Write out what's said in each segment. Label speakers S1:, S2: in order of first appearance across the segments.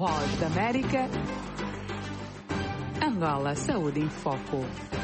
S1: Voz da América. Angola Saúde em Foco.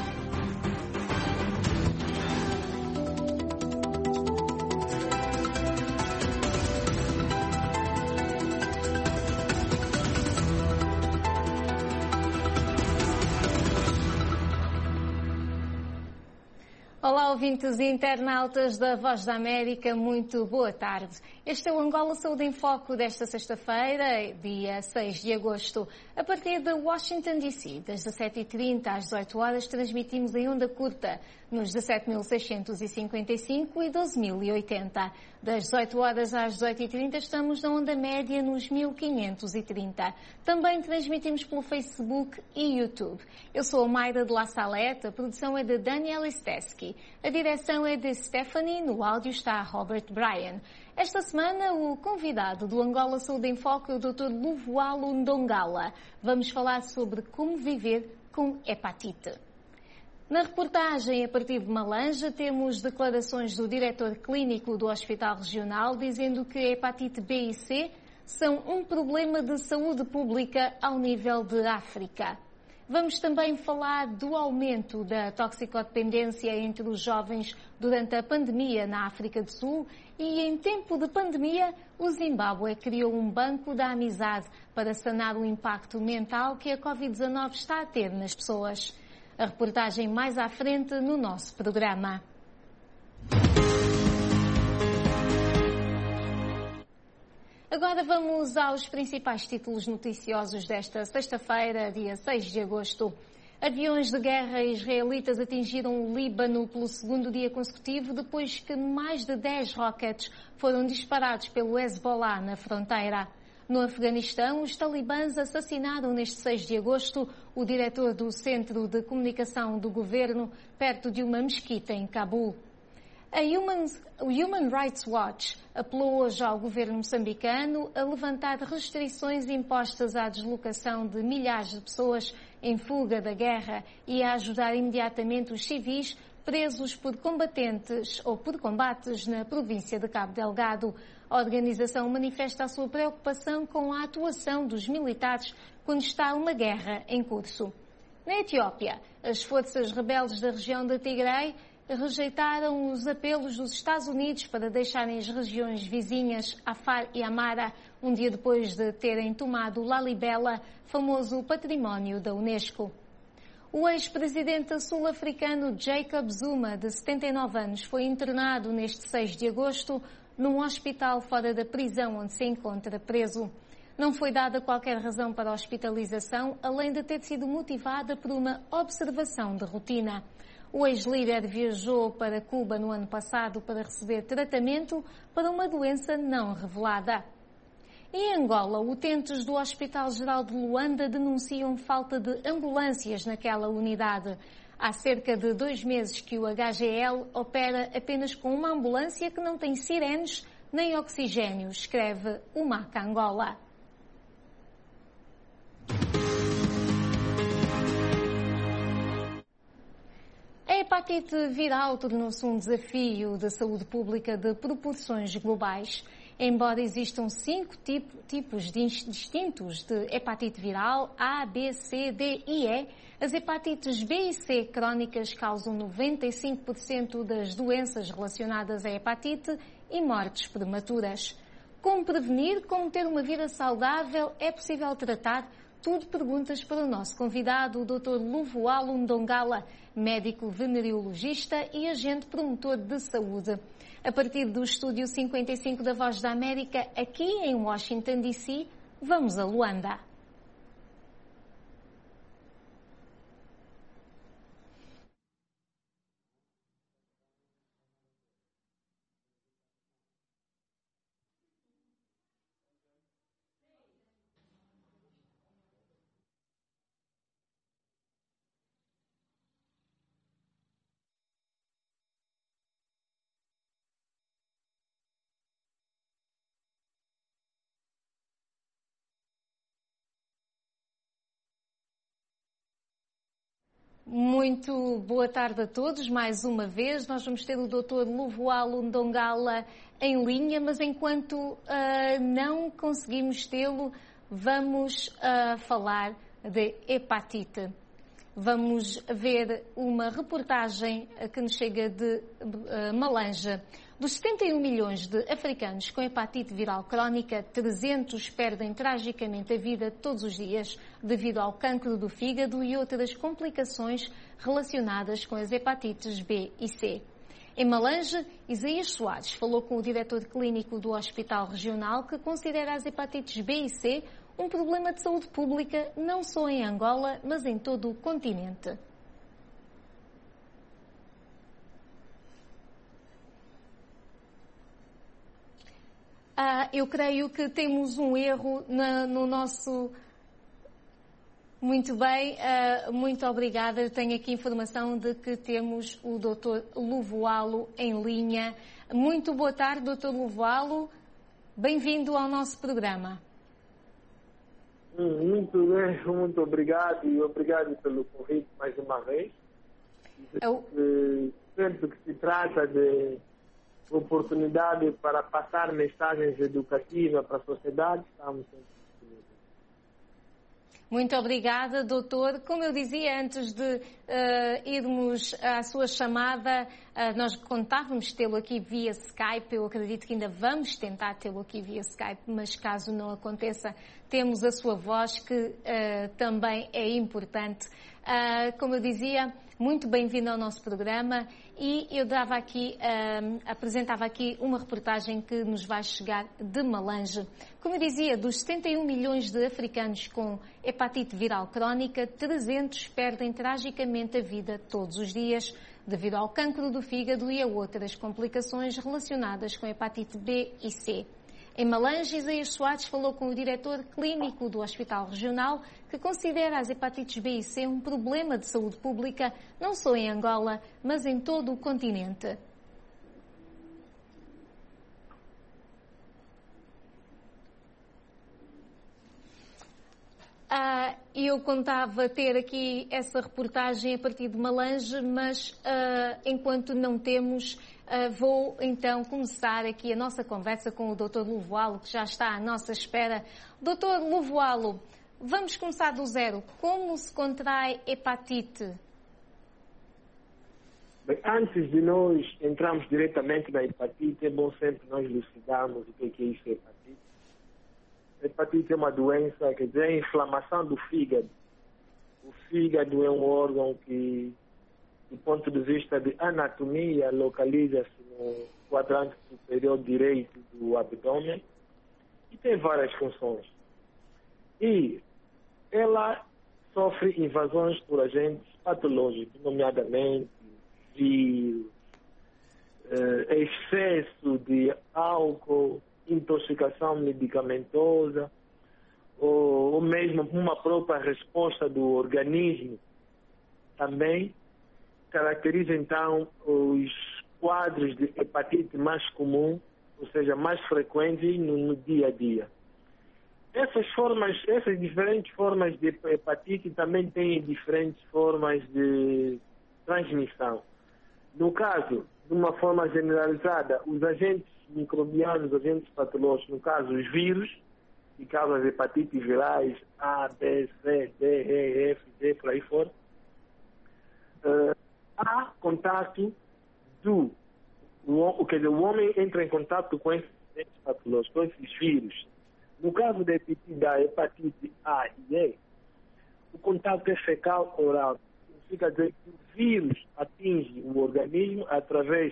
S2: Olá, ouvintes e internautas da Voz da América, muito boa tarde. Este é o Angola Saúde em Foco desta sexta-feira, dia 6 de agosto. A partir de Washington, D.C., das 17h30 às 18 horas, transmitimos em onda curta nos 17.655 e 12.080. Das 18 horas às 18h30 estamos na onda média nos 1.530. Também transmitimos pelo Facebook e YouTube. Eu sou a Mayra de La Salete, a produção é de Daniel Steski. A direção é de Stephanie, no áudio está Robert Bryan. Esta semana, o convidado do Angola Saúde em Foco é o Dr. Luvualo Ndongala. Vamos falar sobre como viver com hepatite. Na reportagem, a partir de Malanja, temos declarações do diretor clínico do Hospital Regional dizendo que a hepatite B e C são um problema de saúde pública ao nível de África. Vamos também falar do aumento da toxicodependência entre os jovens durante a pandemia na África do Sul e, em tempo de pandemia, o Zimbábue criou um banco da amizade para sanar o impacto mental que a Covid-19 está a ter nas pessoas. A reportagem mais à frente no nosso programa. Agora vamos aos principais títulos noticiosos desta sexta-feira, dia 6 de agosto. Aviões de guerra israelitas atingiram o Líbano pelo segundo dia consecutivo, depois que mais de 10 rockets foram disparados pelo Hezbollah na fronteira. No Afeganistão, os talibãs assassinaram neste 6 de agosto o diretor do Centro de Comunicação do Governo, perto de uma mesquita em Cabul. O Human Rights Watch apelou hoje ao governo moçambicano a levantar restrições impostas à deslocação de milhares de pessoas em fuga da guerra e a ajudar imediatamente os civis presos por combatentes ou por combates na província de Cabo Delgado. A organização manifesta a sua preocupação com a atuação dos militares quando está uma guerra em curso. Na Etiópia, as forças rebeldes da região de Tigray rejeitaram os apelos dos Estados Unidos para deixarem as regiões vizinhas, Afar e Amara, um dia depois de terem tomado Lalibela, famoso património da Unesco. O ex-presidente sul-africano Jacob Zuma, de 79 anos, foi internado neste 6 de agosto num hospital fora da prisão onde se encontra preso. Não foi dada qualquer razão para a hospitalização, além de ter sido motivada por uma observação de rotina. O ex-líder viajou para Cuba no ano passado para receber tratamento para uma doença não revelada. Em Angola, utentes do Hospital Geral de Luanda denunciam falta de ambulâncias naquela unidade. Há cerca de 2 meses que o HGL opera apenas com uma ambulância que não tem sirenes nem oxigênio, escreve o MAC Angola. A hepatite viral tornou-se um desafio da saúde pública de proporções globais. Embora existam 5 tipos distintos de hepatite viral, A, B, C, D e E, as hepatites B e C crónicas causam 95% das doenças relacionadas à hepatite e mortes prematuras. Como prevenir, como ter uma vida saudável, é possível tratar? Tudo perguntas para o nosso convidado, o Dr. Luvualo Ndongala, médico venereologista e agente promotor de saúde. A partir do Estúdio 55 da Voz da América, aqui em Washington, D.C., vamos a Luanda. Muito boa tarde a todos, mais uma vez. Nós vamos ter o Dr. Luvualo Ndongala em linha, mas enquanto não conseguimos tê-lo, vamos falar de hepatite. Vamos ver uma reportagem que nos chega de Malanja. Dos 71 milhões de africanos com hepatite viral crónica, 300 perdem tragicamente a vida todos os dias devido ao cancro do fígado e outras complicações relacionadas com as hepatites B e C. Em Malanje, Isaías Soares falou com o diretor clínico do Hospital Regional, que considera as hepatites B e C um problema de saúde pública não só em Angola, mas em todo o continente. Eu creio que temos um erro no nosso... Muito bem, muito obrigada. Eu tenho aqui informação de que temos o Dr. Luvoalo em linha. Muito boa tarde, Dr. Luvoalo. Bem-vindo ao nosso programa.
S3: Muito bem, muito obrigado e obrigado pelo convite mais uma vez. Sempre que se trata de oportunidade para passar mensagens educativas para a sociedade, estamos sempre disponíveis.
S2: Muito obrigada, doutor. Como eu dizia antes de irmos à sua chamada, nós contávamos tê-lo aqui via Skype. Eu acredito que ainda vamos tentar tê-lo aqui via Skype, mas caso não aconteça, temos a sua voz, que também é importante. Como eu dizia, muito bem-vindo ao nosso programa e eu apresentava aqui uma reportagem que nos vai chegar de Malanje. Como eu dizia, dos 71 milhões de africanos com hepatite viral crónica, 300 perdem tragicamente a vida todos os dias devido ao cancro do fígado e a outras complicações relacionadas com a hepatite B e C. Em Malanje, Isaías Soares falou com o diretor clínico do Hospital Regional, que considera as hepatites B e C um problema de saúde pública, não só em Angola, mas em todo o continente. Eu contava ter aqui essa reportagem a partir de Malanje, mas enquanto não temos, vou então começar aqui a nossa conversa com o Dr. Luvoalo, que já está à nossa espera. Dr. Luvoalo, vamos começar do zero. Como se contrai hepatite?
S3: Bem, antes de nós entrarmos diretamente na hepatite, é bom sempre nós elucidarmos o que é isso, hepatite. A hepatite é uma doença, quer dizer, é inflamação do fígado. O fígado é um órgão que, do ponto de vista de anatomia, localiza-se no quadrante superior direito do abdômen e tem várias funções. E ela sofre invasões por agentes patológicos, nomeadamente vírus, excesso de álcool, intoxicação medicamentosa, ou mesmo uma própria resposta do organismo. Também caracteriza então os quadros de hepatite mais comum, ou seja, mais frequentes no dia a dia. Essas diferentes formas de hepatite também têm diferentes formas de transmissão. No caso, de uma forma generalizada, os agentes microbianos, agentes patológicos, no caso os vírus, que causam as hepatites virais A, B, C, D, E, F, G, por aí fora, há contato o homem entra em contato com esses agentes patológicos, com esses vírus. No caso da hepatite A e E, o contato é fecal-oral. Significa dizer que o vírus atinge o organismo através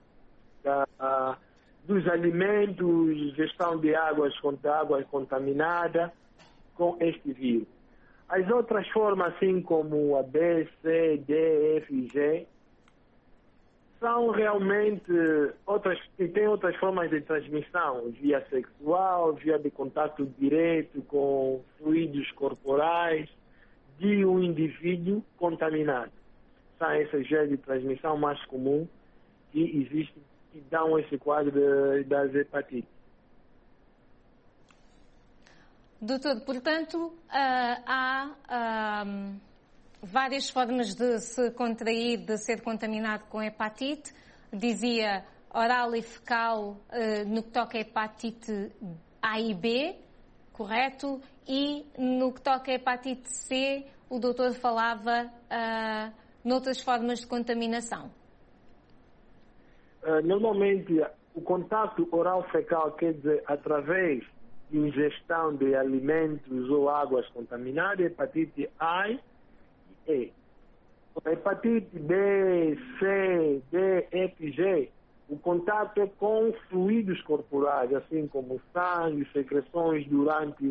S3: dos alimentos, gestão de água contaminada com este vírus. As outras formas, assim como a B, C, D, F e G, são realmente tem outras formas de transmissão, via sexual, via de contato direto com fluidos corporais de um indivíduo contaminado. São essas vias de transmissão mais comuns que existem, que dão esse quadro das hepatites.
S2: Doutor, portanto, há várias formas de se contrair, de ser contaminado com hepatite. Dizia oral e fecal no que toca a hepatite A e B. correto? E no que toca a hepatite C, o doutor falava noutras formas de contaminação.
S3: Normalmente, o contato oral-fecal, quer dizer, através de ingestão de alimentos ou águas contaminadas, hepatite A e E. A hepatite B, C, D, F e G, o contato é com fluidos corporais, assim como sangue, secreções durante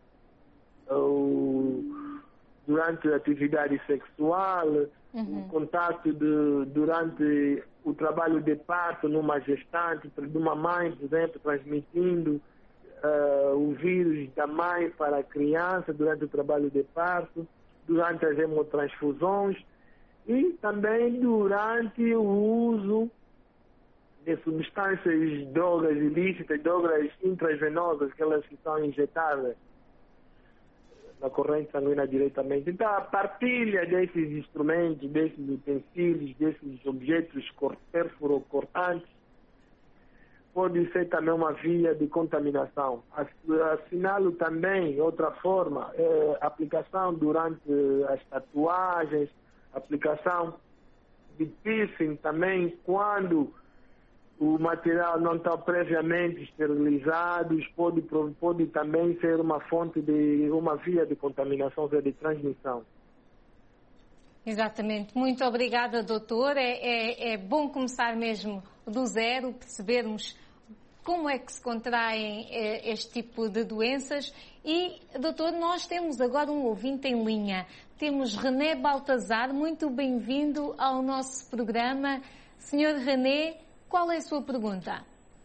S3: durante a atividade sexual, o contato durante o trabalho de parto numa gestante, de uma mãe, por exemplo, transmitindo o vírus da mãe para a criança durante o trabalho de parto, durante as hemotransfusões e também durante o uso de substâncias, drogas ilícitas, drogas intravenosas, aquelas que são injetadas na corrente sanguínea diretamente. Então, a partilha desses instrumentos, desses utensílios, desses objetos perfuro-cortantes, pode ser também uma via de contaminação. Assinalo também, outra forma, a aplicação durante as tatuagens, aplicação de piercing também, quando o material não está previamente esterilizado, pode também ser uma fonte de uma via de contaminação, via de transmissão.
S2: Exatamente. Muito obrigada, doutor. É bom começar mesmo do zero, percebermos como é que se contraem este tipo de doenças. E, doutor, nós temos agora um ouvinte em linha. Temos René Baltazar, muito bem-vindo ao nosso programa. Senhor René, qual é a sua pergunta?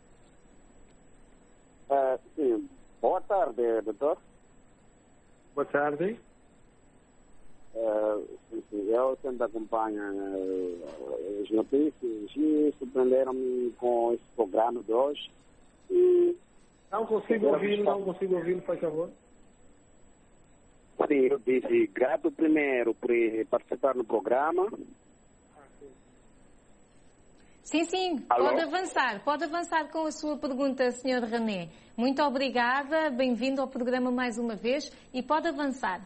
S4: Sim. Boa tarde, doutor.
S3: Boa tarde.
S4: Eu sempre acompanho as notícias e surpreenderam-me com esse programa de hoje.
S3: Não consigo ouvir, por favor.
S4: Sim, eu disse grato primeiro por participar no programa.
S2: Sim,
S4: Alô?
S2: pode avançar com a sua pergunta, Sr. René. Muito obrigada, bem-vindo ao programa mais uma vez e pode avançar.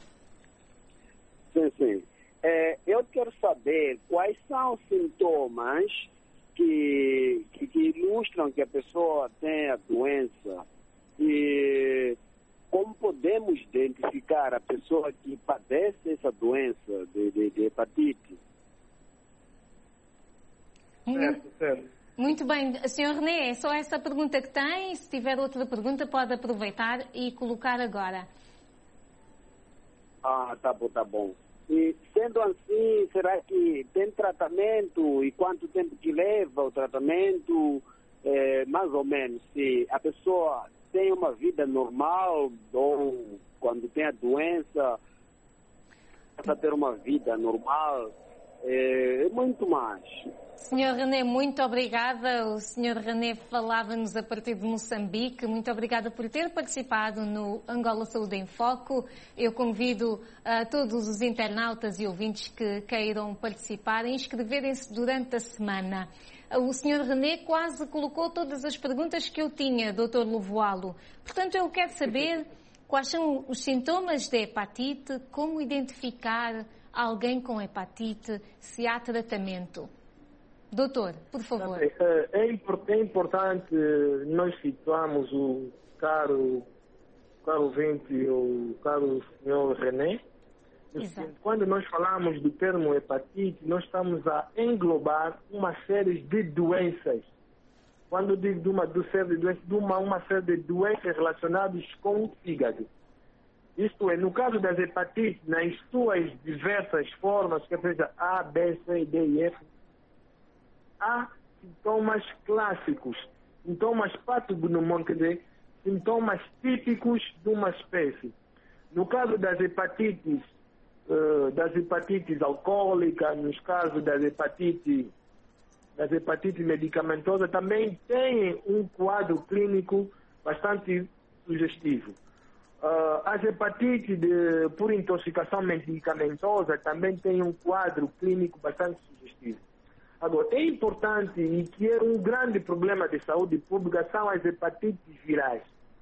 S4: Sim. Eu quero saber quais são os sintomas que ilustram que a pessoa tem a doença e como podemos identificar a pessoa que padece essa doença de hepatite.
S3: Certo.
S2: Muito bem. Sr. René, é só essa pergunta que tem. Se tiver outra pergunta, pode aproveitar e colocar agora.
S4: Tá bom. E sendo assim, será que tem tratamento e quanto tempo que leva o tratamento? Mais ou menos, se a pessoa tem uma vida normal ou quando tem a doença, passa a ter uma vida normal, muito mais.
S2: Sr. René, muito obrigada. O Sr. René falava-nos a partir de Moçambique. Muito obrigada por ter participado no Angola Saúde em Foco. Eu convido a todos os internautas e ouvintes que queiram participar a inscreverem-se durante a semana. O Sr. René quase colocou todas as perguntas que eu tinha, Dr. Lovoalo. Portanto, eu quero saber quais são os sintomas da hepatite, como identificar alguém com hepatite, se há tratamento. Doutor, por favor.
S3: É importante nós situarmos o caro ouvinte, o caro senhor René. Quando nós falamos do termo hepatite, nós estamos a englobar uma série de doenças. Quando digo uma série de doenças, uma série de doenças relacionadas com o fígado. Isto é, no caso das hepatites, nas suas diversas formas, que seja A, B, C, D e F, há sintomas clássicos, sintomas patognomônicos, quer dizer, sintomas típicos de uma espécie. No caso das hepatites alcoólicas, nos casos das hepatites medicamentosas, também tem um quadro clínico bastante sugestivo. As hepatites por intoxicação medicamentosa também tem um quadro clínico bastante sugestivo. Agora, é importante e que é um grande problema de saúde pública são as hepatites virais.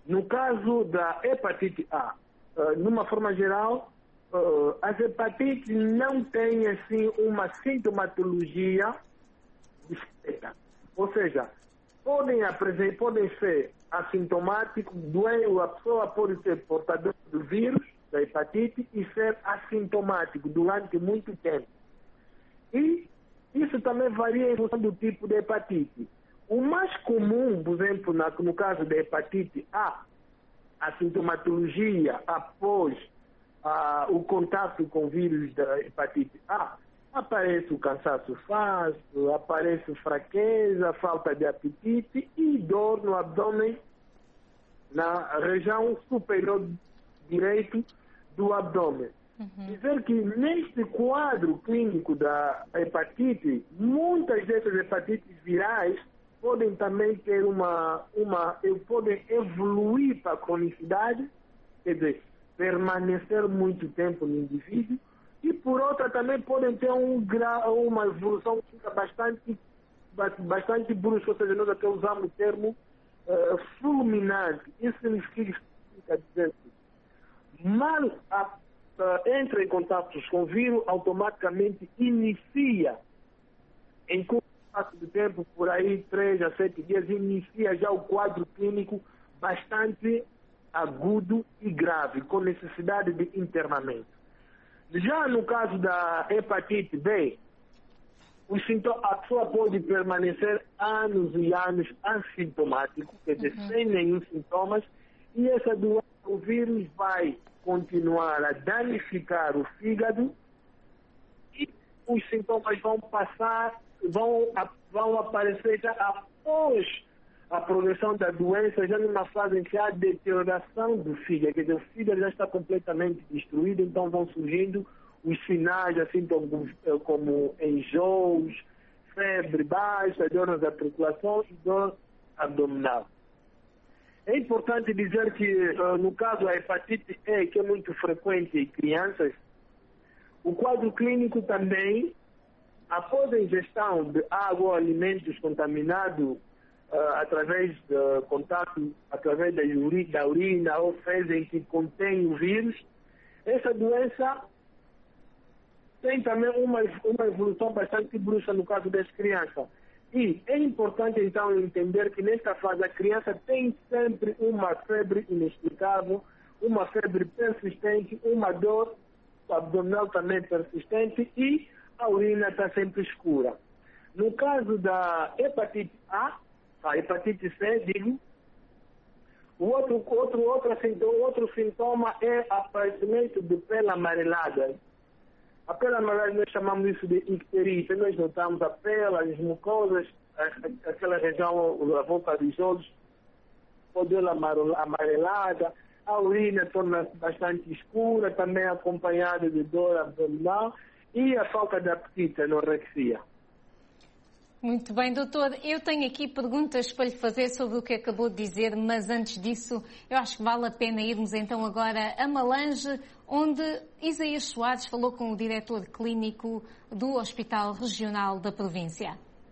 S3: No caso da hepatite A, numa forma geral, as hepatites não têm assim uma sintomatologia discreta. Ou seja, podem ser assintomáticos, a pessoa pode ser portadora do vírus, da hepatite, e ser assintomático durante muito tempo. E isso também varia em função do tipo de hepatite. O mais comum, por exemplo, no caso da hepatite A, a sintomatologia após o contato com o vírus da hepatite A, aparece o cansaço fácil, aparece fraqueza, falta de apetite e dor no abdômen, na região superior direito do abdômen. Dizer que neste quadro clínico da hepatite, muitas dessas hepatites virais podem também ter podem evoluir para a cronicidade, quer dizer, permanecer muito tempo no indivíduo, e por outra também podem ter uma evolução que fica bastante brusca, ou seja, nós até usamos o termo fulminante. Isso significa dizer que mal entra em contato com o vírus, automaticamente inicia, em curto espaço de tempo, por aí 3 a 7 dias, inicia já o quadro clínico bastante agudo e grave, com necessidade de internamento. Já no caso da hepatite B, a pessoa pode permanecer anos e anos assintomático, quer dizer, sem nenhum sintomas, e essa doença, o vírus vai continuar a danificar o fígado e os sintomas vão aparecer já após a progressão da doença, já numa fase em que há deterioração do fígado, quer dizer, o fígado já está completamente destruído, então vão surgindo os sinais, assim, como enjoos, febre baixa, dor na articulação e dor abdominal. É importante dizer que, no caso da hepatite E, que é muito frequente em crianças, o quadro clínico também, após a ingestão de água ou alimentos contaminados, através de contato, através da urina ou fezes que contém o vírus, essa doença tem também uma evolução bastante brusca no caso das crianças. E é importante, então, entender que nesta fase a criança tem sempre uma febre inexplicável, uma febre persistente, uma dor abdominal também persistente e a urina está sempre escura. No caso da hepatite A, a hepatite C, digo, o outro sintoma é aparecimento de pele amarelada. A pele amarelada, nós chamamos isso de icterícia. Nós notamos a pele, as mucosas, aquela região, a volta dos olhos, pele amarelada, a urina torna-se bastante escura, também acompanhada de dor abdominal e a falta de apetite, anorexia.
S2: Muito bem, doutor. Eu tenho aqui perguntas para lhe fazer sobre o que acabou de dizer, mas antes disso, eu acho que vale a pena irmos então agora a Malange, onde Isaías Soares falou com o diretor clínico do Hospital Regional da província.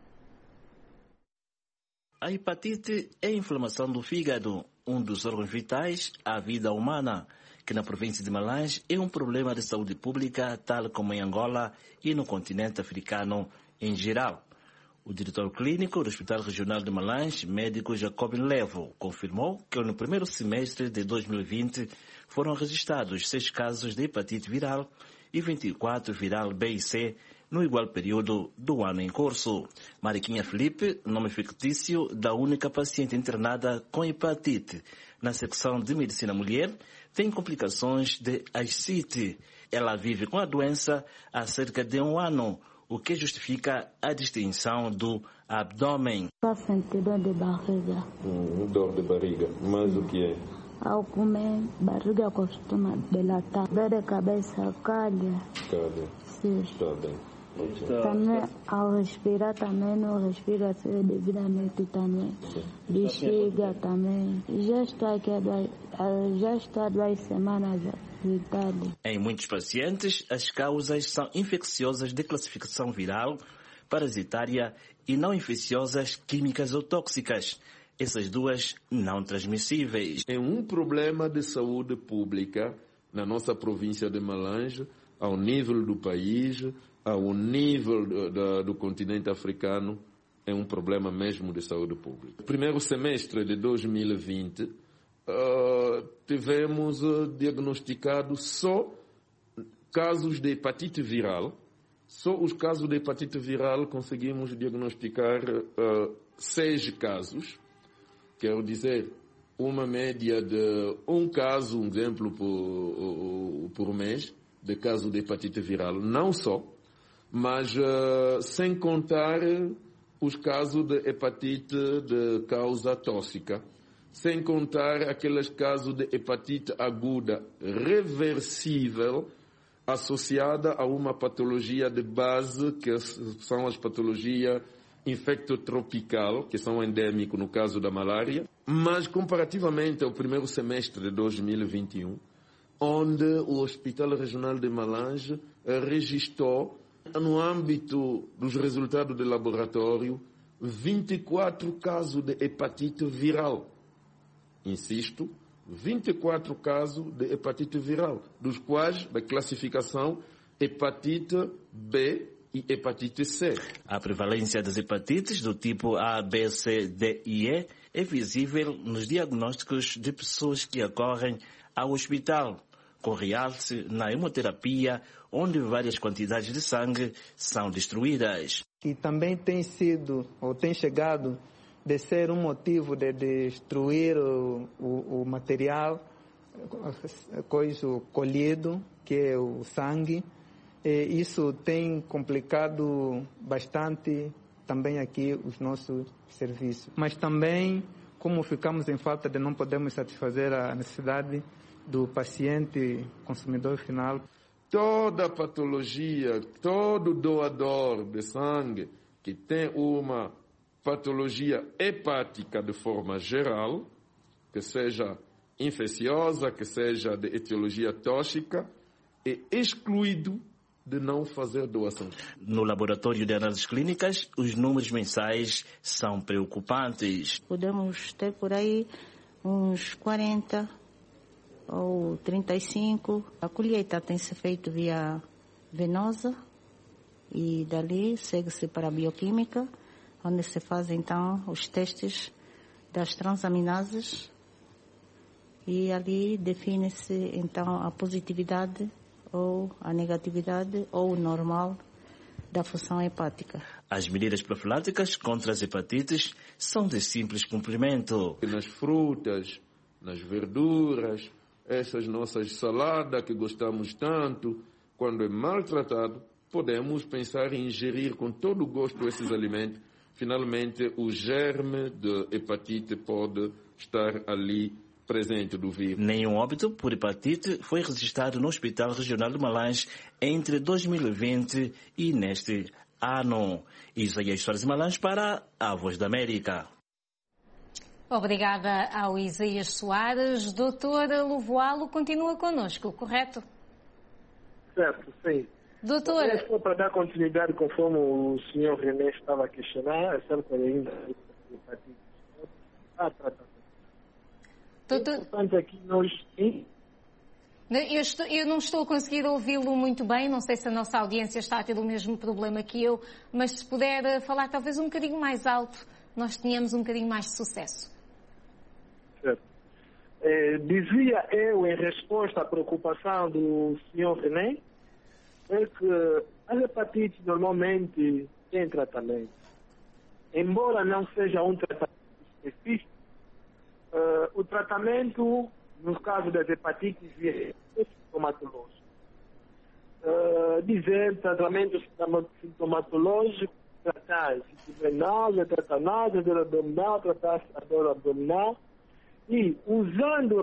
S5: A hepatite é a inflamação do fígado, um dos órgãos vitais à vida humana, que na província de Malange é um problema de saúde pública, tal como em Angola e no continente africano em geral. O diretor clínico do Hospital Regional de Malange, médico Jacob Levo, confirmou que no primeiro semestre de 2020 foram registrados 6 casos de hepatite viral e 24 viral B e C no igual período do ano em curso. Mariquinha Felipe, nome fictício da única paciente internada com hepatite na secção de Medicina Mulher, tem complicações de ascite. Ela vive com a doença há cerca de 1 ano, o que justifica a distinção do abdômen.
S6: Estou sentindo dor de barriga.
S7: Dor de barriga, mas o que é?
S6: Ao comer, barriga costuma dilatar. Dor de cabeça, calha.
S7: Calha.
S6: Sim.
S7: Está bem.
S6: Também, ao respirar, também não respira devidamente também. Bexiga também. Já está há 2 semanas.
S5: Em muitos pacientes, as causas são infecciosas de classificação viral, parasitária e não infecciosas, químicas ou tóxicas. essas duas não transmissíveis.
S7: É um problema de saúde pública na nossa província de Malange, ao nível do país, ao nível do continente africano, é um problema mesmo de saúde pública. No primeiro semestre de 2020, tivemos diagnosticados só casos de hepatite viral. Só os casos de hepatite viral conseguimos diagnosticar 6 casos. Quero dizer, uma média de um caso, um exemplo por mês, de caso de hepatite viral. Não só, mas sem contar os casos de hepatite de causa tóxica, sem contar aqueles casos de hepatite aguda reversível, associada a uma patologia de base, que são as patologias infectotropical, que são endêmicas no caso da malária, mas comparativamente ao primeiro semestre de 2021, onde o Hospital Regional de Malange registrou, no âmbito dos resultados de laboratório, 24 casos de hepatite viral. Insisto, 24 casos de hepatite viral, dos quais, da classificação, hepatite B e hepatite C.
S5: A prevalência das hepatites do tipo A, B, C, D e E é visível nos diagnósticos de pessoas que acorrem ao hospital, com realce na hemoterapia, onde várias quantidades de sangue são destruídas.
S8: E também tem sido, ou tem chegado, de ser um motivo de destruir o material colhido, que é o sangue. E isso tem complicado bastante também aqui os nossos serviços. Mas também, como ficamos em falta de não podemos satisfazer a necessidade do paciente consumidor final.
S7: Toda patologia, todo doador de sangue que tem uma patologia hepática de forma geral, que seja infecciosa, que seja de etiologia tóxica, é excluído de não fazer doação.
S5: No laboratório de análises clínicas, os números mensais são preocupantes.
S6: Podemos ter por aí uns 40 ou 35. A colheita tem se feito via venosa e dali segue-se para a bioquímica, onde se fazem então os testes das transaminases e ali define-se então a positividade ou a negatividade ou o normal da função hepática.
S5: As medidas profiláticas contra as hepatites são de simples cumprimento.
S7: Nas frutas, nas verduras, essas nossas saladas que gostamos tanto, quando é maltratado, podemos pensar em ingerir com todo gosto esses alimentos. Finalmente, o germe de hepatite pode estar ali presente do vírus.
S5: Nenhum óbito por hepatite foi registrado no Hospital Regional de Malange entre 2020 e neste ano. Isaías Soares Malange para a Voz da América.
S2: Obrigada ao Isaías Soares. Doutora Lovoalo continua connosco, correto?
S3: Certo, sim.
S2: Doutora...
S3: É só para dar continuidade, conforme o senhor René estava a questionar, acerca da hepatite.
S2: Doutor...
S3: É importante aqui nós...
S2: Eu não estou a conseguir ouvi-lo muito bem, não sei se a nossa audiência está a ter o mesmo problema que eu, mas se puder falar talvez um bocadinho mais alto, nós tenhamos um bocadinho mais de sucesso.
S3: Certo. Dizia eu, em resposta à preocupação do senhor René, é que as hepatites normalmente têm tratamento. Embora não seja um tratamento específico, o tratamento, no caso das hepatites, é sintomatológico. Dizer tratamento sintomatológico, tratar se tiver náusea, tratar náusea, dor abdominal, tratar a dor abdominal, e usando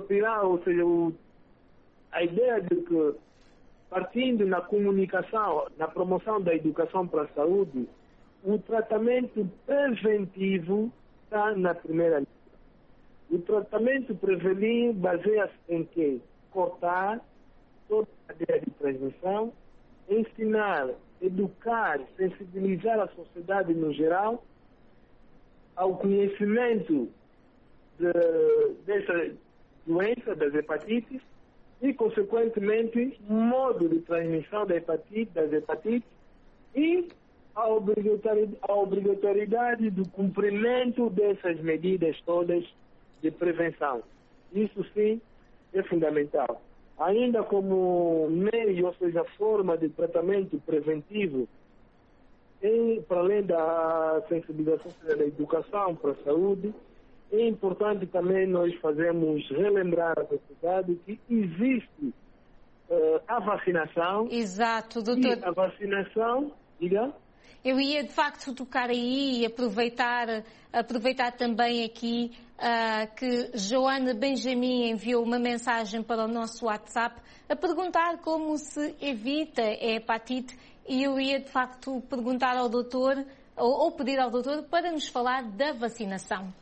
S3: a ideia de que, partindo na comunicação, na promoção da educação para a saúde, o tratamento preventivo está na primeira linha. O tratamento preventivo baseia-se em quê? Cortar toda a cadeia de transmissão, ensinar, educar, sensibilizar a sociedade no geral ao conhecimento dessa doença, das hepatites, e, consequentemente, modo de transmissão das hepatites e a obrigatoriedade do cumprimento dessas medidas todas de prevenção. Isso sim é fundamental. Ainda como meio, ou seja, forma de tratamento preventivo, para além da sensibilização da educação para a saúde, é importante também nós fazermos relembrar a sociedade que existe a vacinação.
S2: Exato, doutor.
S3: E a vacinação, diga.
S2: Eu ia de facto tocar aí e aproveitar também aqui que Joana Benjamin enviou uma mensagem para o nosso WhatsApp a perguntar como se evita a hepatite, e eu ia de facto perguntar ao doutor, ou pedir ao doutor para nos falar da vacinação.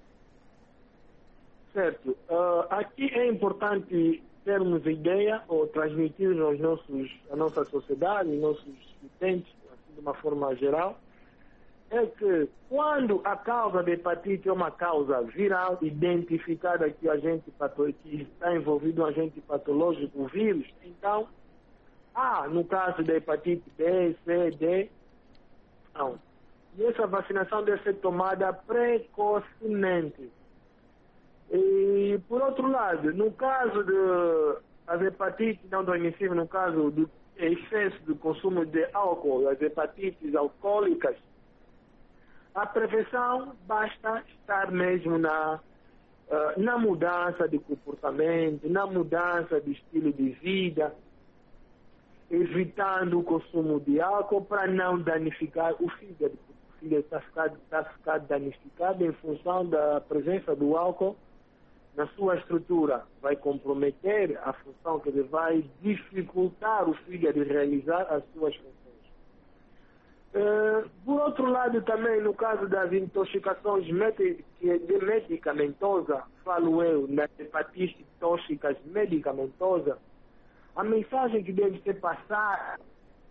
S3: Certo. Aqui é importante termos a ideia ou transmitir à nossa sociedade, aos nossos utentes, assim, de uma forma geral, é que quando a causa da hepatite é uma causa viral, identificada que que está envolvido um agente patológico, o vírus, então, no caso da hepatite B, C, D, não. E essa vacinação deve ser tomada precocemente. E, por outro lado, no caso das hepatites não transmissíveis, no caso do excesso do consumo de álcool, as hepatites alcoólicas, a prevenção basta estar mesmo na mudança de comportamento, na mudança de estilo de vida, evitando o consumo de álcool para não danificar o fígado. O fígado está ficando danificado em função da presença do álcool na sua estrutura. Vai comprometer a função, que vai dificultar o fígado de realizar as suas funções. Por outro lado, também, no caso das intoxicações medicamentosas, falo eu, nas hepatites tóxicas medicamentosas, a mensagem que deve ser passada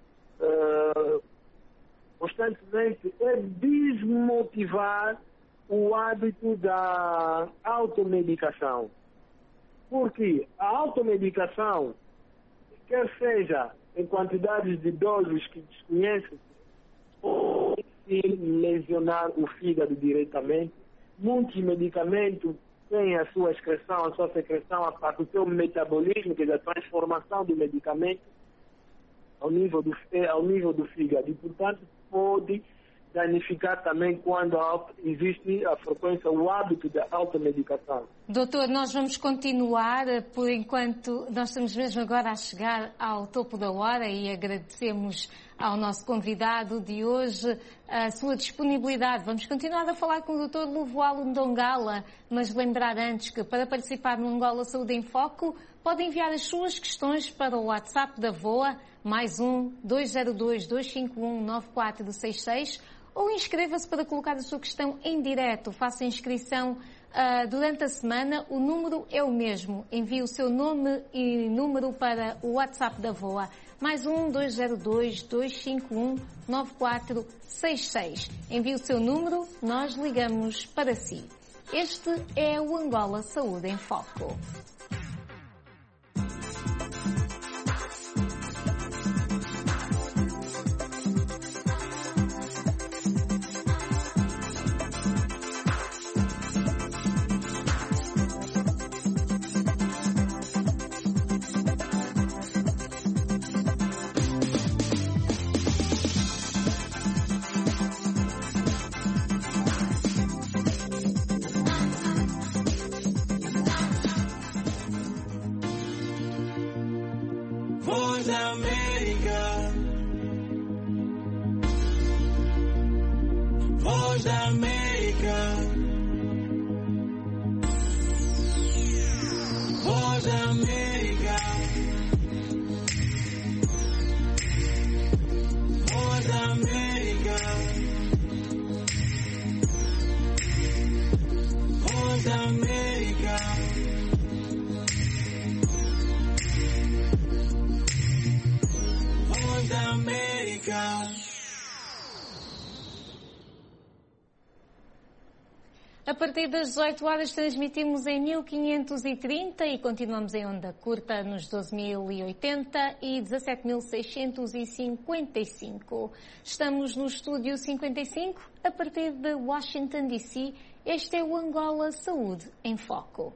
S3: constantemente é desmotivar o hábito da automedicação. Porque a automedicação, quer seja em quantidades de doses que desconhecem, pode lesionar o fígado diretamente. Muitos medicamentos têm a sua excreção, a sua secreção a partir do seu metabolismo, que é a transformação do medicamento ao nível do fígado. E, portanto, pode danificar também quando existe a frequência, o hábito da automedicação.
S2: Doutor, nós vamos continuar, por enquanto nós estamos mesmo agora a chegar ao topo da hora e agradecemos ao nosso convidado de hoje a sua disponibilidade. Vamos continuar a falar com o Dr. Luvoalo Ndongala, mas lembrar antes que para participar no Angola Saúde em Foco pode enviar as suas questões para o WhatsApp da VOA, +1 202 251 9466, ou inscreva-se para colocar a sua questão em direto. Faça a inscrição durante a semana. O número é o mesmo. Envie o seu nome e número para o WhatsApp da VOA. +1 202 251 9466. Envie o seu número, nós ligamos para si. Este é o Angola Saúde em Foco. A partir das 18 horas transmitimos em 1530 e continuamos em onda curta nos 12.080 e 17.655. Estamos no estúdio 55, a partir de Washington, D.C. Este é o Angola Saúde em Foco.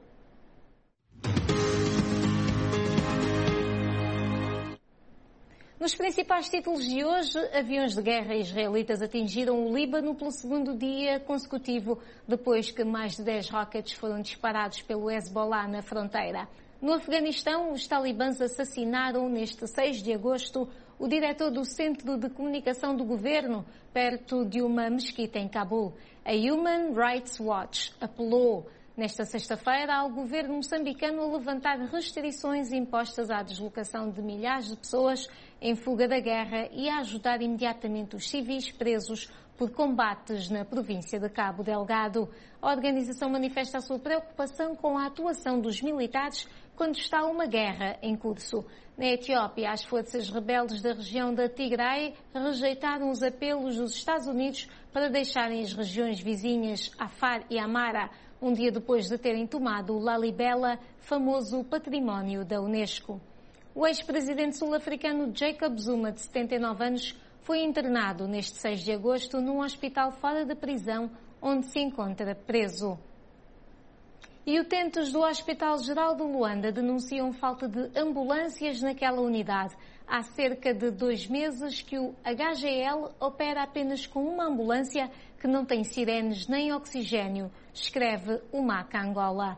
S2: Nos principais títulos de hoje, aviões de guerra israelitas atingiram o Líbano pelo segundo dia consecutivo, depois que mais de 10 rockets foram disparados pelo Hezbollah na fronteira. No Afeganistão, os talibãs assassinaram, neste 6 de agosto, o diretor do Centro de Comunicação do Governo, perto de uma mesquita em Cabul. A Human Rights Watch apelou nesta sexta-feira ao governo moçambicano a levantar restrições impostas à deslocação de milhares de pessoas em fuga da guerra e a ajudar imediatamente os civis presos por combates na província de Cabo Delgado. A organização manifesta a sua preocupação com a atuação dos militares quando está uma guerra em curso. Na Etiópia, as forças rebeldes da região da Tigray rejeitaram os apelos dos Estados Unidos para deixarem as regiões vizinhas Afar e Amara, um dia depois de terem tomado o Lalibela, famoso património da Unesco. O ex-presidente sul-africano Jacob Zuma, de 79 anos, foi internado neste 6 de agosto num hospital fora da prisão, onde se encontra preso. E utentes do Hospital Geral de Luanda denunciam falta de ambulâncias naquela unidade. Há cerca de 2 meses que o HGL opera apenas com uma ambulância que não tem sirenes nem oxigênio, escreve o MAC Angola.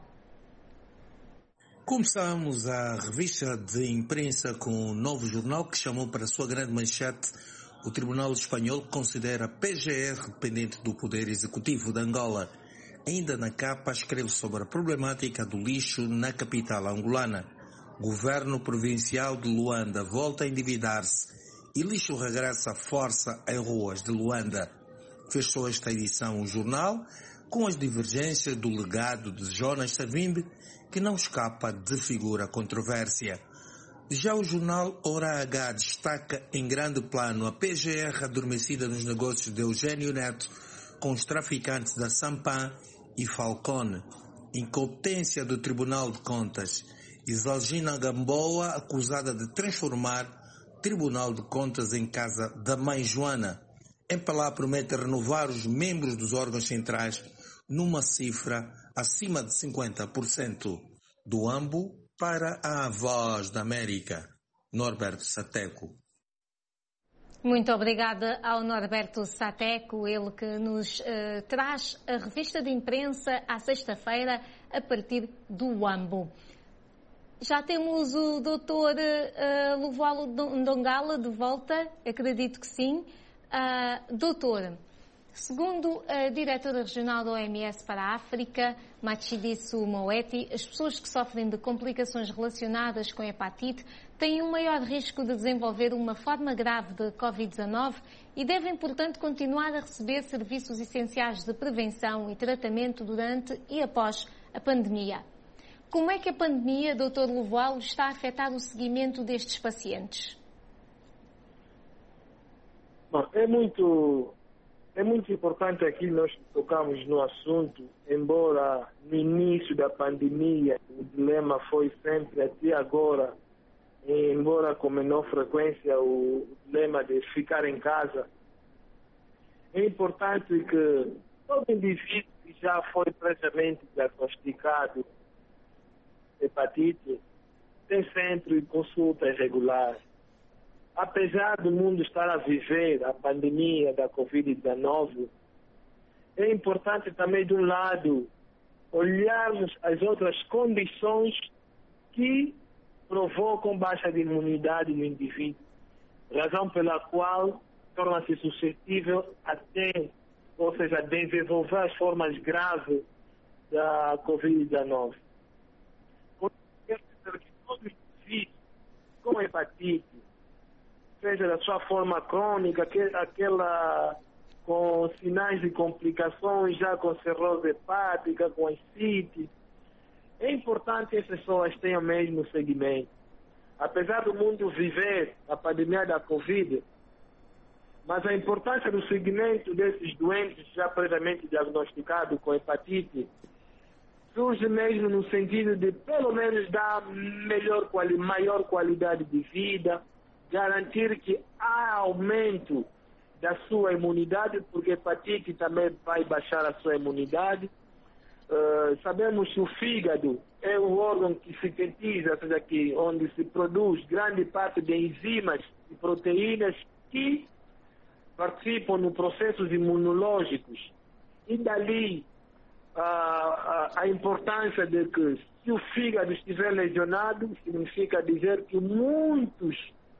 S9: Começamos a revista de imprensa com um novo jornal que chamou para a sua grande manchete: o Tribunal Espanhol considera PGR dependente do Poder Executivo de Angola. Ainda na capa escreve sobre a problemática do lixo na capital angolana. Governo provincial de Luanda volta a endividar-se e lixo regressa à força em ruas de Luanda. Fechou esta edição o jornal com as divergências do legado de Jonas Savimbi, que não escapa de figura controvérsia. Já o jornal Hora H destaca em grande plano a PGR adormecida nos negócios de Eugênio Neto com os traficantes da Sampan e Falcone, incompetência do Tribunal de Contas, Isalgina Gamboa acusada de transformar Tribunal de Contas em casa da mãe Joana. Empalá promete renovar os membros dos órgãos centrais numa cifra acima de 50%. Do AMBO para a Voz da América, Norberto Sateco.
S2: Muito obrigada ao Norberto Sateco, ele que nos traz a revista de imprensa à sexta-feira a partir do AMBO. Já temos o Dr. Luvalo Ndongala de volta, acredito que sim. Doutor, segundo a diretora regional da OMS para a África, Matshidiso Moeti, as pessoas que sofrem de complicações relacionadas com a hepatite têm um maior risco de desenvolver uma forma grave de Covid-19 e devem, portanto, continuar a receber serviços essenciais de prevenção e tratamento durante e após a pandemia. Como é que a pandemia, Dr. Luvalo, está a afetar o seguimento destes pacientes?
S3: Bom, é muito importante aqui nós tocamos no assunto, embora no início da pandemia o dilema foi sempre até agora, embora com menor frequência, o dilema de ficar em casa. É importante que todo indivíduo que já foi previamente diagnosticado hepatite tem sempre consultas regulares. Apesar do mundo estar a viver a pandemia da Covid-19, é importante também, de um lado, olharmos as outras condições que provocam baixa de imunidade no indivíduo, razão pela qual torna-se suscetível até, ou seja, desenvolver as formas graves da Covid-19. Quer dizer que todo indivíduo com hepatite, seja da sua forma crônica, aquela com sinais de complicações, já com cirrose hepática, com ascite, é importante que as pessoas tenham o mesmo segmento. Apesar do mundo viver a pandemia da Covid, Mas a importância do seguimento desses doentes já previamente diagnosticados com hepatite surge mesmo no sentido de, pelo menos, dar maior qualidade de vida, garantir que há aumento da sua imunidade, porque a hepatite também vai baixar a sua imunidade. Sabemos que o fígado é o órgão que sintetiza, ou seja, onde se produz grande parte de enzimas e proteínas que participam nos processos imunológicos. E dali a importância de que, se o fígado estiver lesionado, significa dizer que muitas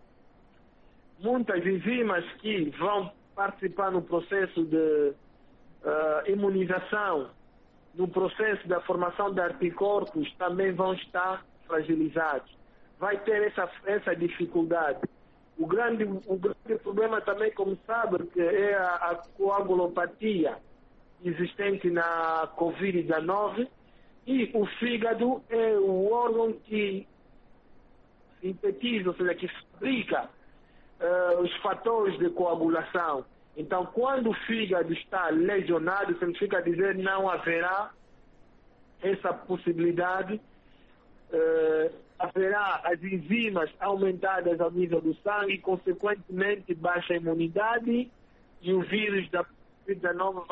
S3: enzimas que vão participar no processo de imunização, no processo da formação de anticorpos, também vão estar fragilizados. Vai ter essa dificuldade. O grande problema também, como sabe, que é a coagulopatia existente na Covid-19, e o fígado é o órgão que sintetiza, ou seja, que fabrica os fatores de coagulação. Então, quando o fígado está lesionado, significa dizer não haverá essa possibilidade, haverá as enzimas aumentadas ao nível do sangue e, consequentemente, baixa imunidade, e o vírus da Covid-19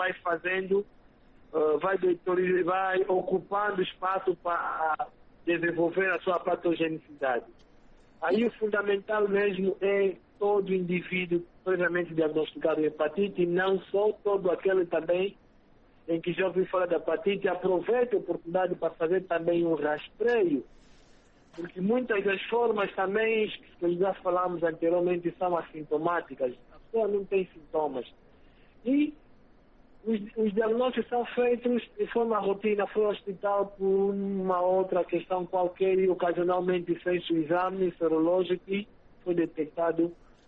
S3: vai ocupando espaço para desenvolver a sua patogenicidade. Aí o fundamental mesmo é todo indivíduo previamente diagnosticado de hepatite, e não só todo aquele também em que já ouviu falar da hepatite, aproveita a oportunidade para fazer também um rastreio, porque muitas das formas também que já falamos anteriormente são assintomáticas, a pessoa não tem sintomas. E os diagnósticos são feitos de forma rotina, foi ao hospital por uma outra questão qualquer e ocasionalmente fez o exame serológico e foi detectado.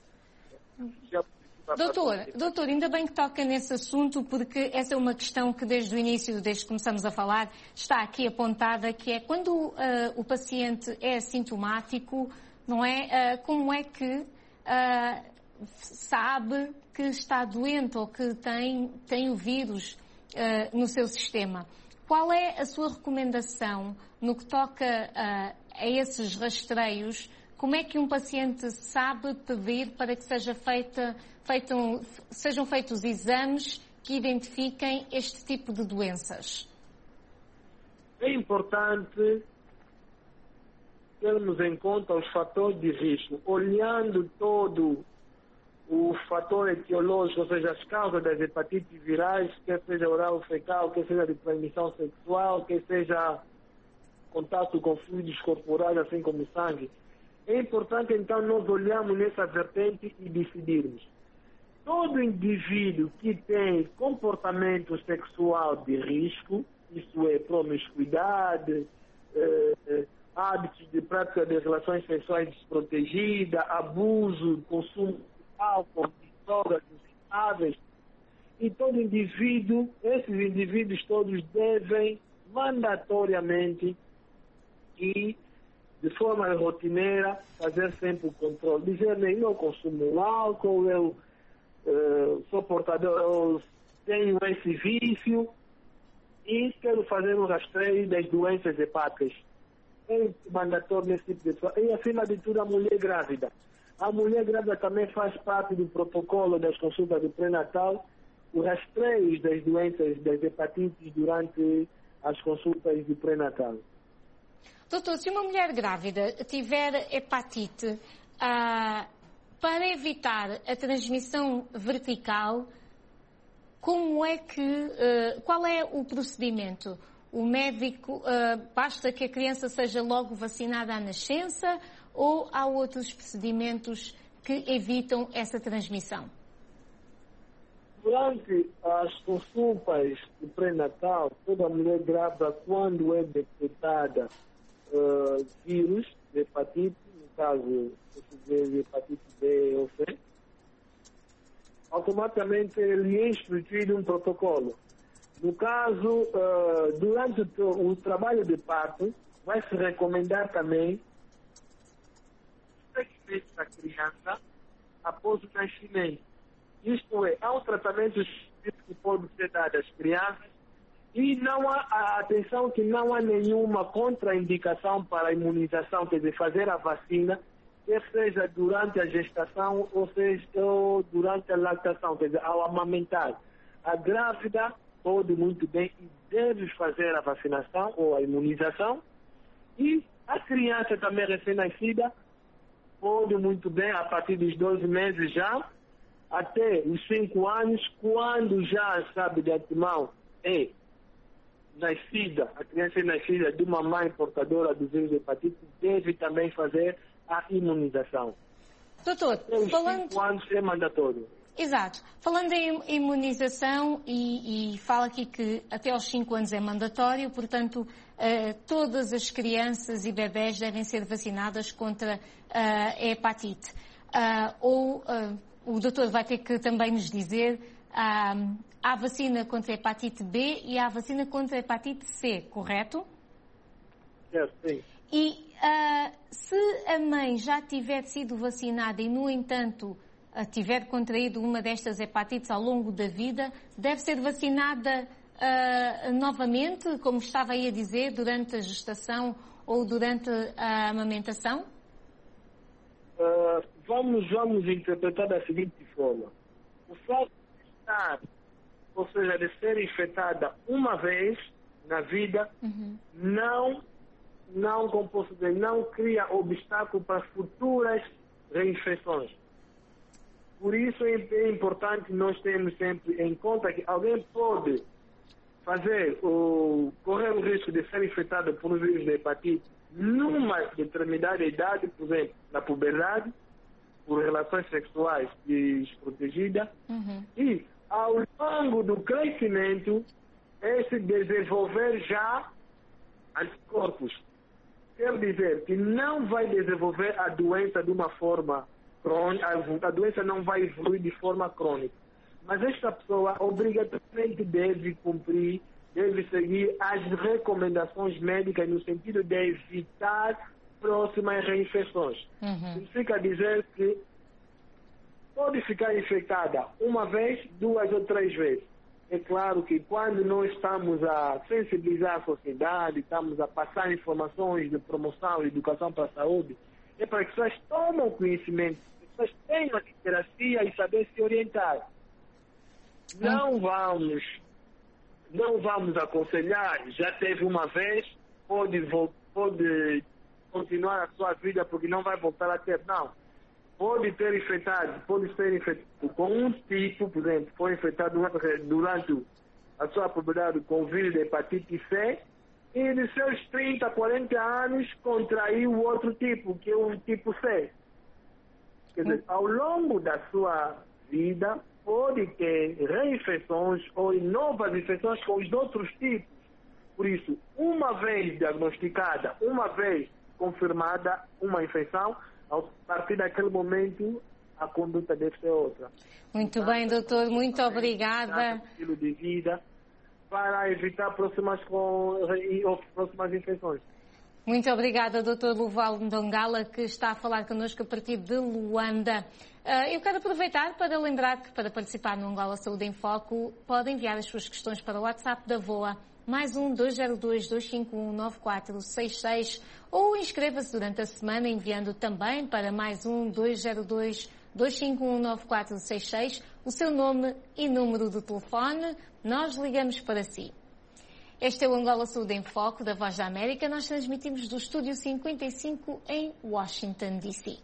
S2: Doutor, ainda bem que toca nesse assunto, porque essa é uma questão que desde o início, desde que começamos a falar, está aqui apontada, que é quando o paciente é assintomático, não é? Como é que sabe que está doente ou que tem o vírus no seu sistema? Qual é a sua recomendação no que toca a esses rastreios? Como é que um paciente sabe pedir para que sejam feitos exames que identifiquem este tipo de doenças?
S3: É importante termos em conta os fatores de risco, olhando todo o fator etiológico, ou seja, as causas das hepatites virais, quer seja oral ou fecal, quer seja de transmissão sexual, quer seja contato com fluidos corporais, assim como sangue. É importante, então, nós olharmos nessa vertente e decidirmos. Todo indivíduo que tem comportamento sexual de risco, isso é promiscuidade, hábitos de prática de relações sexuais desprotegidas, abuso, consumo de álcool, de drogas injetáveis, e todo indivíduo, esses indivíduos todos devem mandatoriamente e de forma rotineira fazer sempre o controle, dizer, eu não consumo álcool, eu sou portador, eu tenho esse vício e quero fazer um rastreio das doenças hepáticas. É mandatório nesse tipo de situação. E, acima de tudo, a mulher grávida. A mulher grávida também faz parte do protocolo das consultas do pré-natal, os rastreios das doenças, das hepatites durante as consultas do pré-natal.
S2: Doutor, se uma mulher grávida tiver hepatite, para evitar a transmissão vertical, qual é o procedimento? O médico, basta que a criança seja logo vacinada à nascença ou há outros procedimentos que evitam essa transmissão?
S3: Durante as consultas do pré-natal, toda mulher grávida, quando é detectada vírus de hepatite, no caso de hepatite B ou C, automaticamente lhe é instituído um protocolo. No caso, durante o trabalho de parto, vai se recomendar também o segmento da criança após o nascimento. Isto é, há um tratamento específico que pode ser dado às crianças e não há, atenção que não há nenhuma contraindicação para a imunização, quer dizer, fazer a vacina, quer seja durante a gestação ou durante a lactação, quer dizer, ao amamentar. A grávida pode muito bem e deve fazer a vacinação ou a imunização, e a criança também recém-nascida pode muito bem, a partir dos 12 meses já, até os 5 anos, quando já sabe de antemão, é nascida, a criança é nascida de uma mãe portadora do vírus de hepatite, deve também fazer a imunização.
S2: Doutor, falando...
S3: 5 anos é mandatório.
S2: Exato. Falando em imunização, e fala aqui que até aos 5 anos é mandatório, portanto, todas as crianças e bebés devem ser vacinadas contra a hepatite. O doutor vai ter que também nos dizer, há vacina contra a hepatite B e há vacina contra a hepatite C, correto?
S3: Sim.
S2: E se a mãe já tiver sido vacinada e, no entanto, tiver contraído uma destas hepatites ao longo da vida, deve ser vacinada novamente, como estava aí a dizer, durante a gestação ou durante a amamentação?
S3: Vamos interpretar da seguinte forma. O fato de estar, ou seja, de ser infectada uma vez na vida, como posso dizer, não cria obstáculo para futuras reinfecções. Por isso é importante nós termos sempre em conta que alguém pode correr o risco de ser infectado por um vírus de hepatite numa determinada idade, por exemplo, na puberdade, por relações sexuais desprotegidas, e ao longo do crescimento, se desenvolver já anticorpos. Quer dizer que não vai desenvolver a doença de uma forma crônica, a doença não vai evoluir de forma crônica. Mas esta pessoa obrigatoriamente deve seguir as recomendações médicas no sentido de evitar próximas reinfecções. Significa dizer que pode ficar infectada uma vez, 2 ou 3 vezes. É claro que quando nós estamos a sensibilizar a sociedade, estamos a passar informações de promoção e educação para a saúde, é para que as pessoas tomem conhecimento, as pessoas tenham a literacia e saber se orientar. Não vamos aconselhar, já teve uma vez, pode continuar a sua vida porque não vai voltar a ter. Não. Pode ser infectado com um tipo, por exemplo, foi infectado durante a sua puberdade com o vírus de hepatite C, e de seus 30, 40 anos contraiu o outro tipo, que é o tipo C. Quer dizer, ao longo da sua vida, pode ter reinfecções ou novas infecções com os outros tipos. Por isso, uma vez diagnosticada, uma vez confirmada uma infecção, a partir daquele momento, a conduta deve ser outra.
S2: Muito bem, doutor. Muito obrigada.
S3: Estilo de vida para evitar próximas infecções.
S2: Muito obrigada, doutor Luval Ndongala, que está a falar connosco a partir de Luanda. Eu quero aproveitar para lembrar que, para participar no Angola Saúde em Foco, pode enviar as suas questões para o WhatsApp da VOA, +1 202 251 9466, ou inscreva-se durante a semana enviando também para +1 202 251 9466 o seu nome e número de telefone. Nós ligamos para si. Este é o Angola Saúde em Foco da Voz da América. Nós transmitimos do Estúdio 55 em Washington, D.C.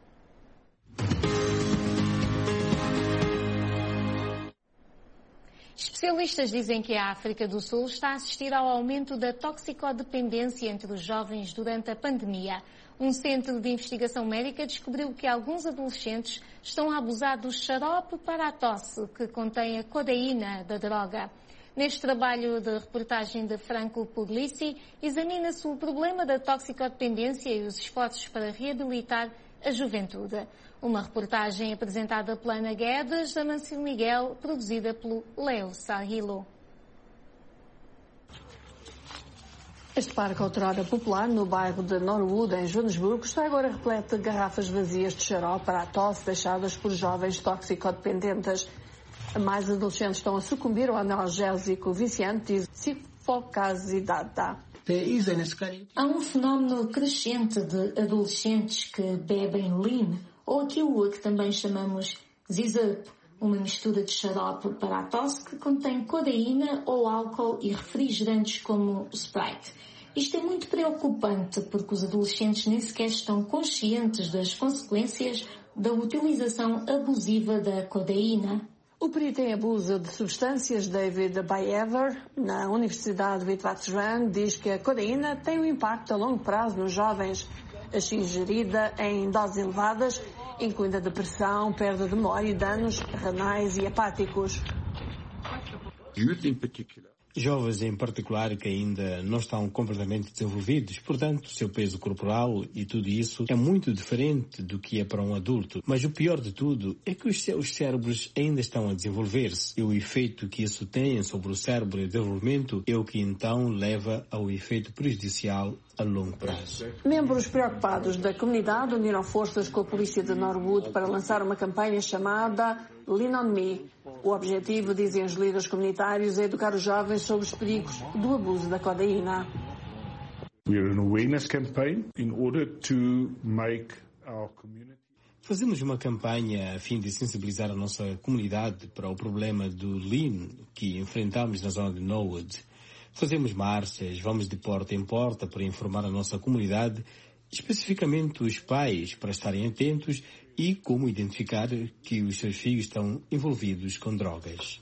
S2: Especialistas dizem que a África do Sul está a assistir ao aumento da toxicodependência entre os jovens durante a pandemia. Um centro de investigação médica descobriu que alguns adolescentes estão a abusar do xarope para a tosse, que contém a codeína da droga. Neste trabalho de reportagem de Franco Puglisi, examina-se o problema da toxicodependência e os esforços para reabilitar a juventude. Uma reportagem apresentada pela Ana Guedes, da Mancio Miguel, produzida pelo Leo Sarhilo.
S10: Este parque outrora popular no bairro de Norwood, em Joanesburgo, está agora repleto de garrafas vazias de xarope para a tosse deixadas por jovens toxicodependentes. Mais adolescentes estão a sucumbir ao analgésico viciante de ciflocasidata.
S2: Há um fenómeno crescente de adolescentes que bebem lean, ou aquilo a que também chamamos ZZUP, uma mistura de xarope para a tosse que contém codeína ou álcool e refrigerantes como Sprite. Isto é muito preocupante porque os adolescentes nem sequer estão conscientes das consequências da utilização abusiva da codeína.
S10: O perito em abuso de substâncias David Bayever, na Universidade de Witwatersrand, diz que a codeína tem um impacto a longo prazo nos jovens. Assim ingerida em doses elevadas, incluindo a depressão, perda de memória e danos renais e hepáticos.
S11: Jovens em particular que ainda não estão completamente desenvolvidos, portanto, o seu peso corporal e tudo isso é muito diferente do que é para um adulto. Mas o pior de tudo é que os seus cérebros ainda estão a desenvolver-se e o efeito que isso tem sobre o cérebro e o desenvolvimento é o que então leva ao efeito prejudicial a longo prazo.
S10: Membros preocupados da comunidade uniram forças com a polícia de Norwood para lançar uma campanha chamada Lean on Me. O objetivo, dizem os líderes comunitários, é educar os jovens sobre os perigos do abuso da codeína.
S12: We are an awareness campaign in order to make our community.
S11: Fazemos uma campanha a fim de sensibilizar a nossa comunidade para o problema do lean que enfrentamos na zona de Norwood. Fazemos marchas, vamos de porta em porta para informar a nossa comunidade, especificamente os pais, para estarem atentos e como identificar que os seus filhos estão envolvidos com drogas.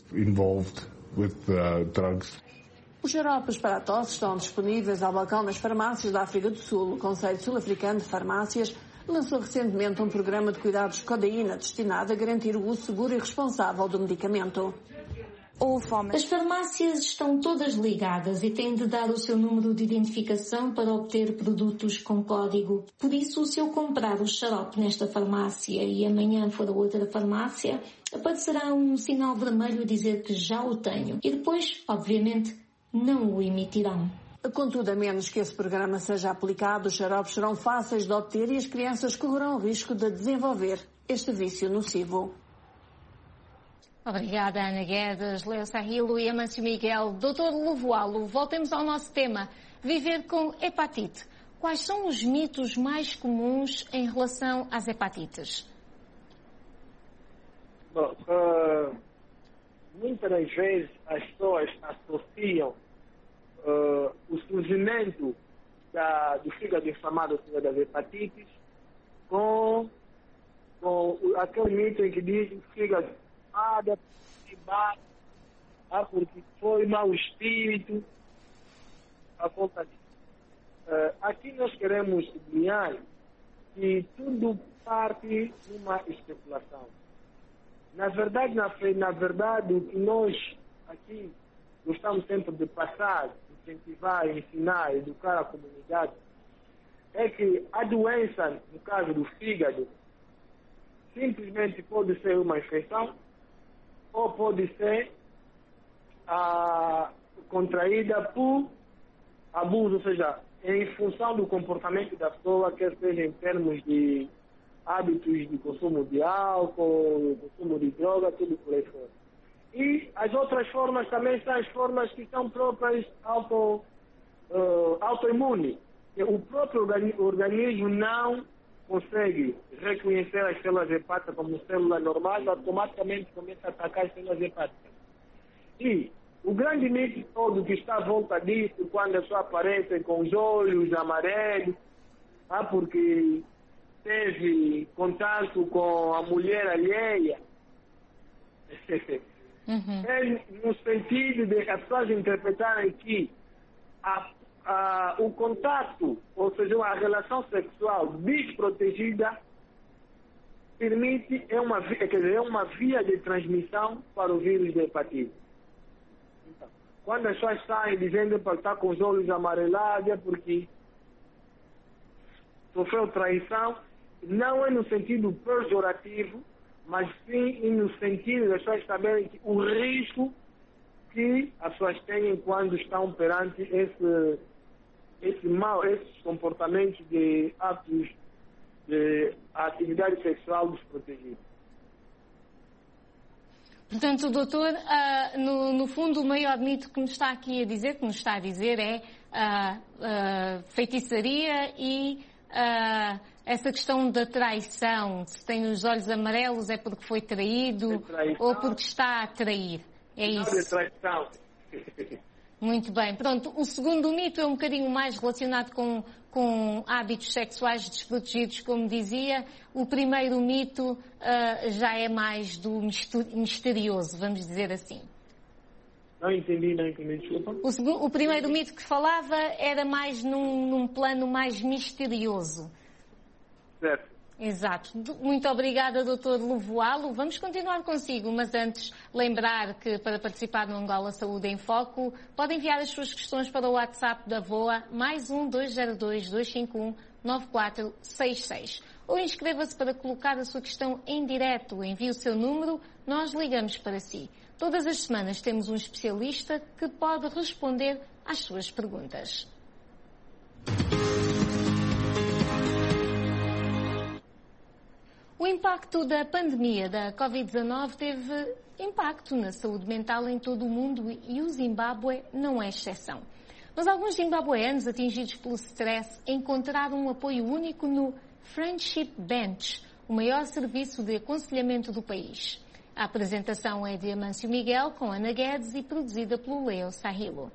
S10: Os xaropes para a tosse estão disponíveis ao balcão nas farmácias da África do Sul. O Conselho Sul-Africano de Farmácias lançou recentemente um programa de cuidados de codeína destinado a garantir o uso seguro e responsável do medicamento.
S2: As farmácias estão todas ligadas e têm de dar o seu número de identificação para obter produtos com código. Por isso, se eu comprar o xarope nesta farmácia e amanhã for a outra farmácia, aparecerá um sinal vermelho a dizer que já o tenho. E depois, obviamente, não o emitirão.
S10: Contudo, a menos que esse programa seja aplicado, os xaropes serão fáceis de obter e as crianças correrão o risco de desenvolver este vício nocivo.
S2: Obrigada, Ana Guedes, Leo Sarrilo e Amâncio Miguel. Doutor Lovoalo, voltemos ao nosso tema, viver com hepatite. Quais são os mitos mais comuns em relação às hepatites?
S3: Bom, muitas das vezes as pessoas associam o surgimento do fígado inflamado, ou seja, das hepatites, com aquele mito em que diz que o fígado porque foi mau espírito a volta disso. Aqui nós queremos sublinhar que tudo parte de uma especulação. Na verdade, o que nós aqui gostamos sempre de passar, incentivar, ensinar, educar a comunidade, é que a doença, no caso do fígado, simplesmente pode ser uma infecção ou pode ser contraída por abuso, ou seja, em função do comportamento da pessoa, quer seja em termos de hábitos de consumo de álcool, consumo de droga, tudo por aí fora. E as outras formas também são as formas que são próprias autoimunes. O próprio organismo não consegue reconhecer as células hepáticas como células normais, automaticamente começa a atacar as células hepáticas. E o grande mito todo que está à volta disso, quando a pessoa aparece com os olhos amarelos, porque teve contato com a mulher alheia, é no sentido de as pessoas interpretarem que o contato, ou seja, a relação sexual desprotegida é uma via de transmissão para o vírus da hepatite. Então, quando as pessoas saem dizendo para estar com os olhos amarelados é porque sofreu traição, não é no sentido pejorativo, mas sim no sentido das pessoas saberem que o risco que as pessoas têm quando estão perante esses comportamentos de atos de atividade sexual desprotegida.
S2: Portanto, doutor, no fundo, o maior mito que nos está aqui a dizer, que nos está a dizer é feitiçaria e essa questão da traição. Se tem os olhos amarelos é porque foi traído ou porque está a trair. É isso.
S3: Não de traição.
S2: Muito bem. Pronto, o segundo mito é um bocadinho mais relacionado com hábitos sexuais desprotegidos, como dizia. O primeiro mito já é mais do misterioso, vamos dizer assim.
S3: Não entendi, desculpa.
S2: O primeiro mito que falava era mais num plano mais misterioso.
S3: Certo.
S2: Exato. Muito obrigada, Dr. Lovoalo. Vamos continuar consigo, mas antes lembrar que para participar no Angola Saúde em Foco pode enviar as suas questões para o WhatsApp da VOA +1 202 251 9466. Ou inscreva-se para colocar a sua questão em direto. Envie o seu número, nós ligamos para si. Todas as semanas temos um especialista que pode responder às suas perguntas. O impacto da pandemia da Covid-19 teve impacto na saúde mental em todo o mundo e o Zimbábue não é exceção. Mas alguns zimbabueanos atingidos pelo stress encontraram um apoio único no Friendship Bench, o maior serviço de aconselhamento do país. A apresentação é de Amâncio Miguel com Ana Guedes e produzida pelo Leo Sahilo.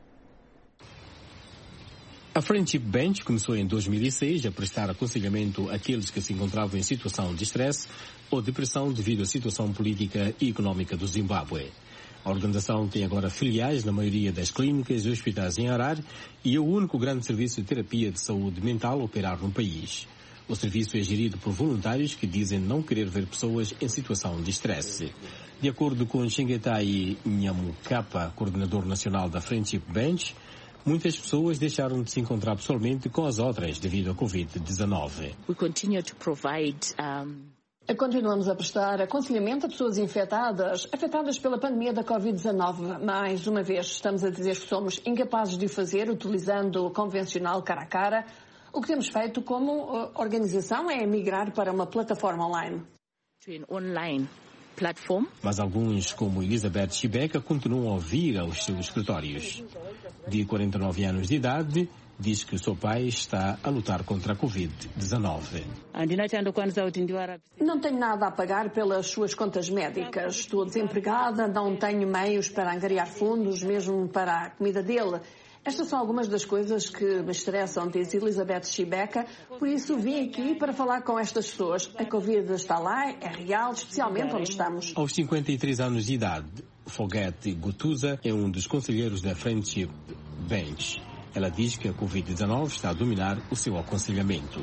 S11: A Friendship Bench começou em 2006 a prestar aconselhamento àqueles que se encontravam em situação de estresse ou depressão devido à situação política e económica do Zimbábue. A organização tem agora filiais na maioria das clínicas e hospitais em Harare e é o único grande serviço de terapia de saúde mental a operar no país. O serviço é gerido por voluntários que dizem não querer ver pessoas em situação de estresse. De acordo com Chengetai Nyamukapa, coordenador nacional da Friendship Bench, muitas pessoas deixaram de se encontrar pessoalmente com as outras devido à Covid-19.
S10: Continuamos a prestar aconselhamento a pessoas afetadas pela pandemia da Covid-19. Mais uma vez, estamos a dizer que somos incapazes de o fazer utilizando o convencional cara a cara. O que temos feito como organização é migrar para uma plataforma online.
S11: Mas alguns, como Elizabeth Chibeka, continuam a vir aos seus escritórios. De 49 anos de idade, diz que o seu pai está a lutar contra a Covid-19.
S10: Não tenho nada a pagar pelas suas contas médicas. Estou desempregada, não tenho meios para angariar fundos, mesmo para a comida dele. Estas são algumas das coisas que me estressam, diz Elizabeth Chibeka, por isso vim aqui para falar com estas pessoas. A Covid está lá, é real, especialmente onde estamos.
S11: Aos 53 anos de idade, Foguete Gutuza é um dos conselheiros da Friendship Bench. Ela diz que a Covid-19 está a dominar o seu aconselhamento.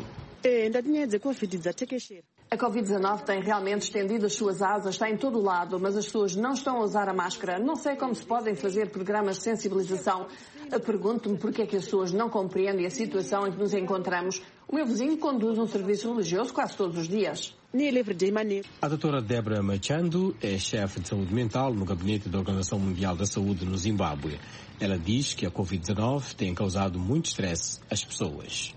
S10: A Covid-19 tem realmente estendido as suas asas, está em todo o lado, mas as pessoas não estão a usar a máscara. Não sei como se podem fazer programas de sensibilização. Pergunto-me porque é que as pessoas não compreendem a situação em que nos encontramos. O meu vizinho conduz um serviço religioso quase todos os dias.
S11: A doutora Débora Machando é chefe de saúde mental no gabinete da Organização Mundial da Saúde no Zimbábue. Ela diz que a Covid-19 tem causado muito estresse às pessoas.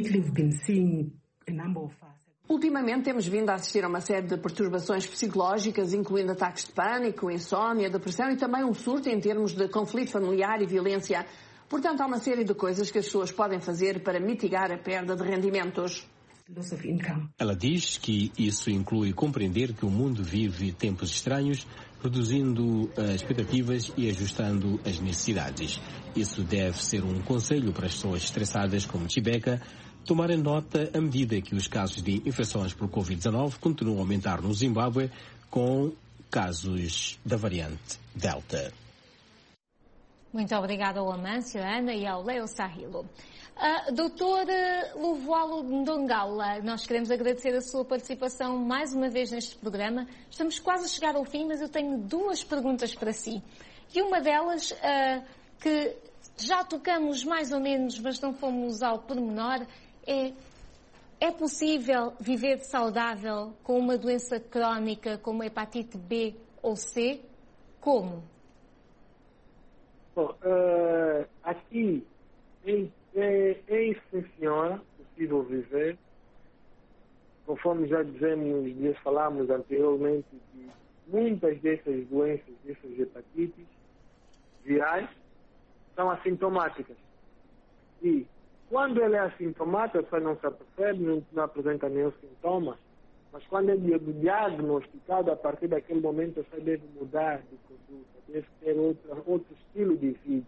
S10: Ultimamente temos vindo a assistir a uma série de perturbações psicológicas, incluindo ataques de pânico, insónia, depressão e também um surto em termos de conflito familiar e violência. Portanto, há uma série de coisas que as pessoas podem fazer para mitigar a perda de rendimentos.
S11: Ela diz que isso inclui compreender que o mundo vive tempos estranhos, reduzindo as expectativas e ajustando as necessidades. Isso deve ser um conselho para as pessoas estressadas como Chibeka, tomarem nota à medida que os casos de infecções por Covid-19 continuam a aumentar no Zimbábue com casos da variante Delta.
S2: Muito obrigada ao Amâncio, à Ana e ao Leo Sahilo. Doutor Lovoalo Ndongala, nós queremos agradecer a sua participação mais uma vez neste programa. Estamos quase a chegar ao fim, mas eu tenho duas perguntas para si. E uma delas, que já tocamos mais ou menos, mas não fomos ao pormenor, é possível viver saudável com uma doença crónica como a hepatite B ou C? Como?
S3: Bom, aqui em É sim, senhora, possível viver. Conforme já falámos anteriormente, que muitas dessas doenças, dessas hepatites virais, são assintomáticas. E quando ela é assintomática, a pessoa não se apercebe, não apresenta nenhum sintoma, mas quando é diagnosticado, a partir daquele momento, a pessoa deve mudar de conduta, deve ter outro estilo de vida.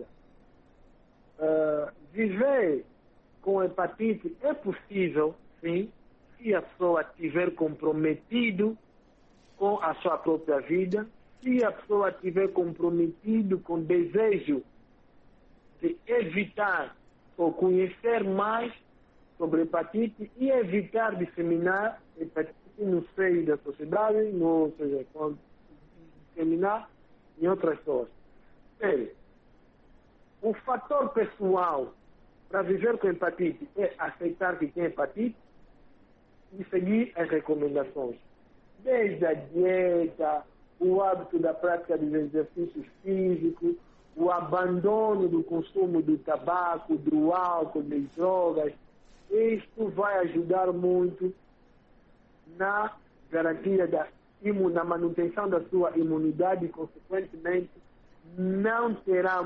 S3: Viver com hepatite é possível, sim, se a pessoa estiver comprometido com a sua própria vida, se a pessoa estiver comprometido com desejo de evitar ou conhecer mais sobre hepatite e evitar disseminar hepatite no seio da sociedade, ou seja, disseminar em outras pessoas. O fator pessoal para viver com hepatite é aceitar que tem hepatite e seguir as recomendações. Desde a dieta, o hábito da prática dos exercícios físicos, o abandono do consumo do tabaco, do álcool, das drogas. Isto vai ajudar muito na garantia na manutenção da sua imunidade e, consequentemente, não terá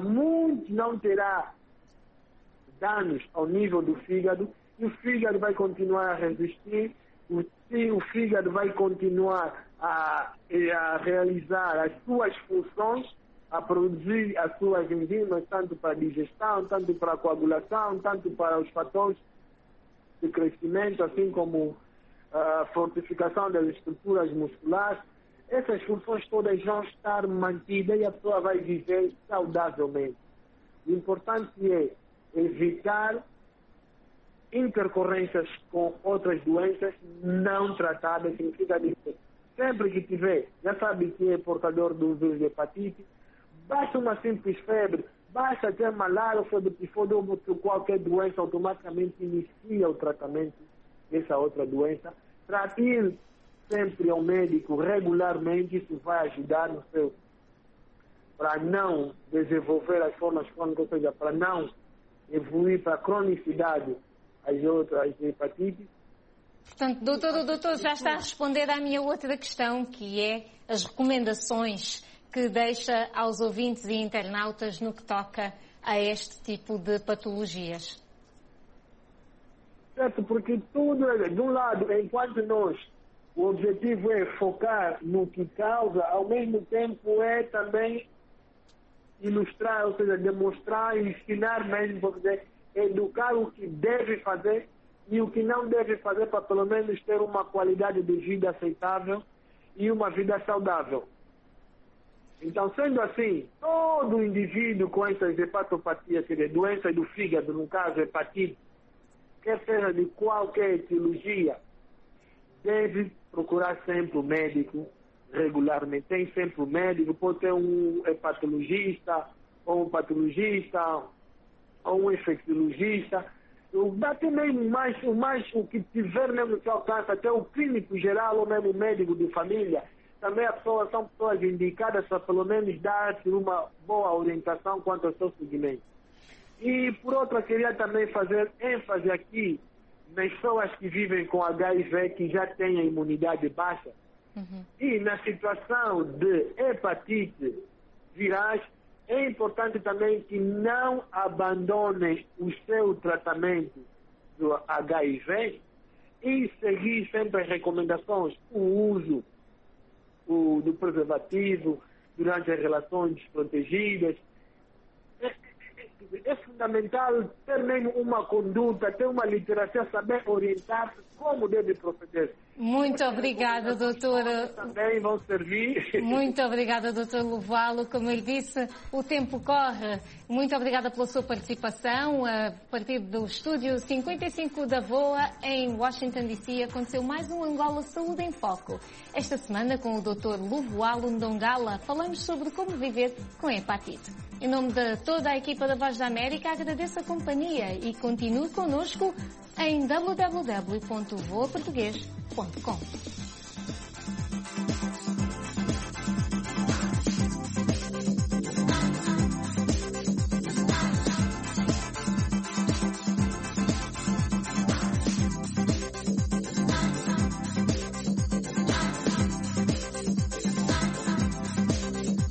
S3: danos ao nível do fígado, e o fígado vai continuar a resistir, o fígado vai continuar a realizar as suas funções, a produzir as suas enzimas, tanto para a digestão, tanto para a coagulação, tanto para os fatores de crescimento, assim como a fortificação das estruturas musculares. Essas funções todas vão estar mantidas e a pessoa vai viver saudavelmente. O importante é evitar intercorrências com outras doenças não tratadas. Significa dizer, sempre que tiver, já sabe que é portador do vírus de hepatite, basta uma simples febre, basta ter malária ou febre tifoide ou qualquer doença, automaticamente inicia o tratamento dessa outra doença. Trate sempre ao médico regularmente, isso vai ajudar para não desenvolver as formas crônicas, ou seja, para não evoluir para a cronicidade as outras hepatites.
S2: Portanto, o doutor já está a responder à minha outra questão, que é as recomendações que deixa aos ouvintes e internautas no que toca a este tipo de patologias.
S3: Certo, porque tudo é, de um lado, enquanto o objetivo é focar no que causa, ao mesmo tempo é também ilustrar, ou seja, demonstrar e ensinar mesmo, para poder educar o que deve fazer e o que não deve fazer para pelo menos ter uma qualidade de vida aceitável e uma vida saudável. Então, sendo assim, todo indivíduo com essas hepatopatias, quer dizer, doenças do fígado, no caso hepatite, quer seja de qualquer etiologia, deve procurar sempre o médico regularmente. Tem sempre o médico, pode ter um hepatologista, ou um patologista, ou um infecciologista, até mesmo o que tiver mesmo no seu alcance, até o clínico geral ou mesmo o médico de família, também são pessoas indicadas para pelo menos dar uma boa orientação quanto ao seu seguimento. E por outra, queria também fazer ênfase aqui nas pessoas que vivem com HIV, que já têm a imunidade baixa. E na situação de hepatite virais, é importante também que não abandonem o seu tratamento do HIV e seguir sempre as recomendações, o uso do preservativo durante as relações desprotegidas. É fundamental ter mesmo uma conduta, ter uma literacia, saber orientar como deve proceder.
S2: Muito obrigada, doutora.
S3: Também vão servir.
S2: Muito obrigada, doutor Lovoalo. Como ele disse, o tempo corre. Muito obrigada pela sua participação. A partir do estúdio 55 da VOA, em Washington, D.C., aconteceu mais um Angola Saúde em Foco. Esta semana, com o doutor Lovoalo Ndongala, falamos sobre como viver com hepatite. Em nome de toda a equipa da Voz da América, agradeço a companhia e continue connosco em www.voaportugues.com.